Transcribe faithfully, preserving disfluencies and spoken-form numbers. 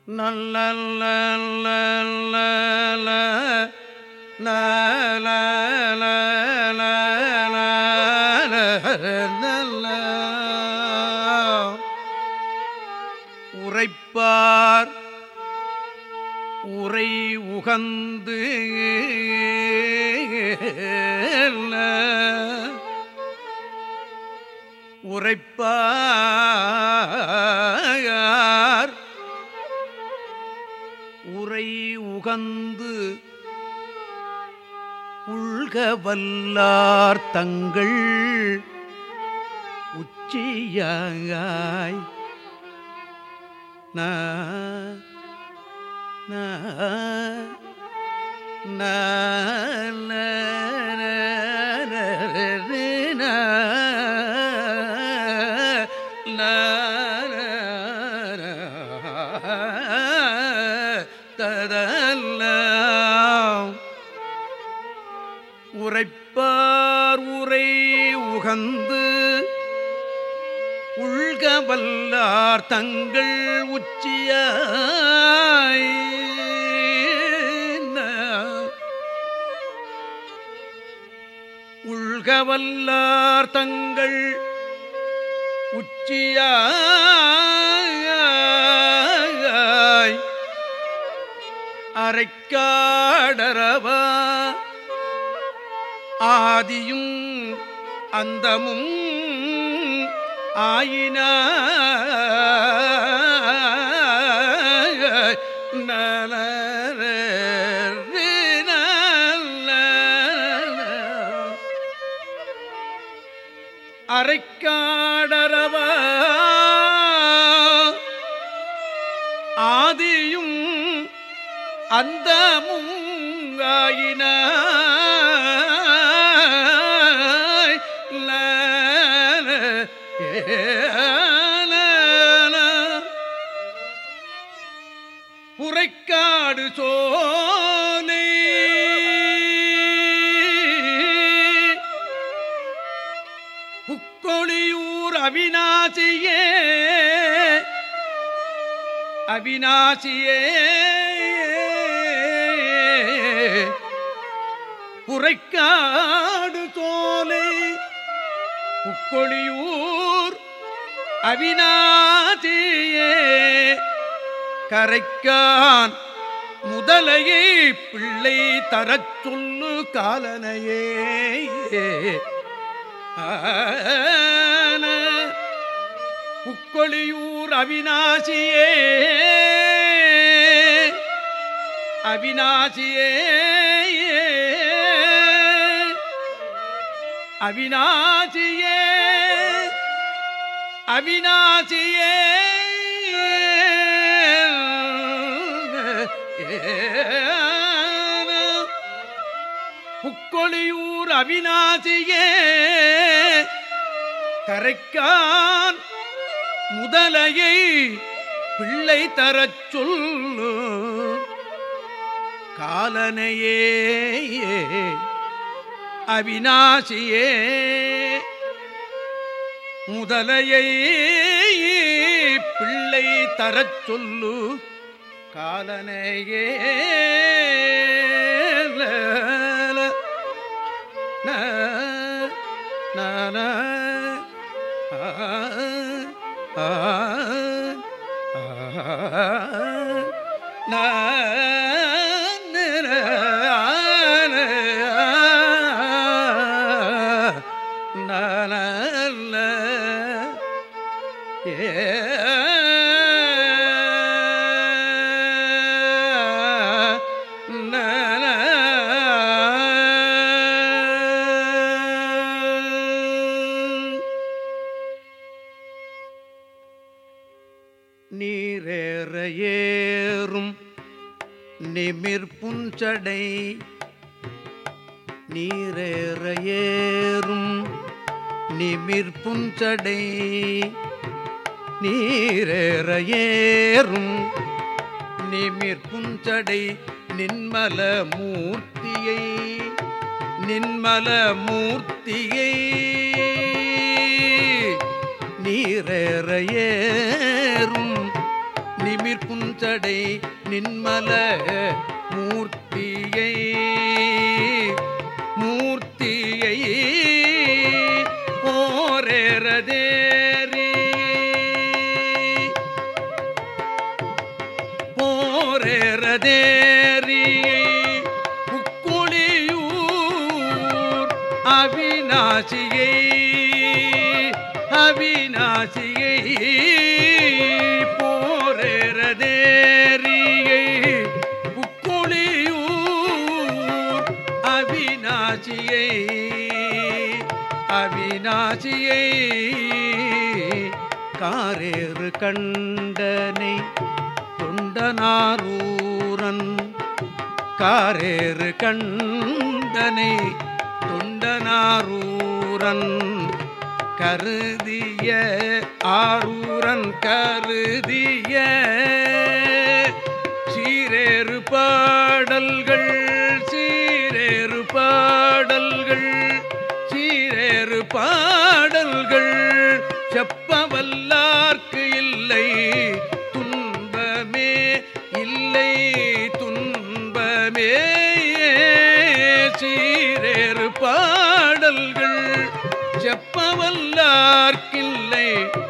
நல்ல உரைப்பார் உரை உகந்து உரைப்பார் உரை உகந்து உள்க வல்லார் தங்கள் உச்சியாய் நா நா நா உரைப்பார் உரை உகந்து உள்க வல்லார் தங்கள் உச்சியாய் உள்க வல்லார் தங்கள் உச்சியாய் அரைக்காடரவா ஆதியும் அந்தமும் ஆயின அரைக்காடரவ ஆதியும் அந்தமும் ஆயின புரைக்காடு சோலை புக்கொழியூர் அவிநாசியே அவிநாசியே புரைக்காடு சோலை புக்கொழியூர் அவிநாசியே கரைக்கான் முதலையை பிள்ளை தரச் சொல்லு காலனையே புக்கொழியூர் அவிநாசியே அவிநாசியே அவிநாசியே அவிநாசியே புக்கொழியூர் அவிநாசியே கரைக்கான் முதலையை பிள்ளை தரச் சொல்லு காலனையே அவிநாசியே முதலையை பிள்ளை தரச் சொல்லு காலனையே நன நீரேற ஏறும் நிமிர் புஞ்சடை நீரேற ஏறும் நிமிர் புஞ்சடை நீரேற ஏறும் நிமிர் புஞ்சடை நின்மல மூர்த்தியை நின்மல மூர்த்தியை நீரேற ஏறும் நிமிர்புஞ்சடை நின்மல மூர்த்தியை மூர்த்தியை போரேறதேரி போரேறதேரியை புக்குளியூர் அவிநாசியை அவிநாசியை போரேறதேரியை புக்குளியூர் அவிநாசியை அவிநாசியை காரேறு கண்டனை தொண்டனாரூரன் காரேறு கண்டனை தொண்டனாரூரன் கருதிய ஆரூரன் கருதிய சீரேறு பாடல்கள் சீரேறு பாடல்கள் சீரேறு பாடல்கள் செப்பவல்லார்க்கு இல்லை துன்பமே இல்லை துன்பமே சீரேறு பாடல்கள் செப்பவல்லார்க்கில்லை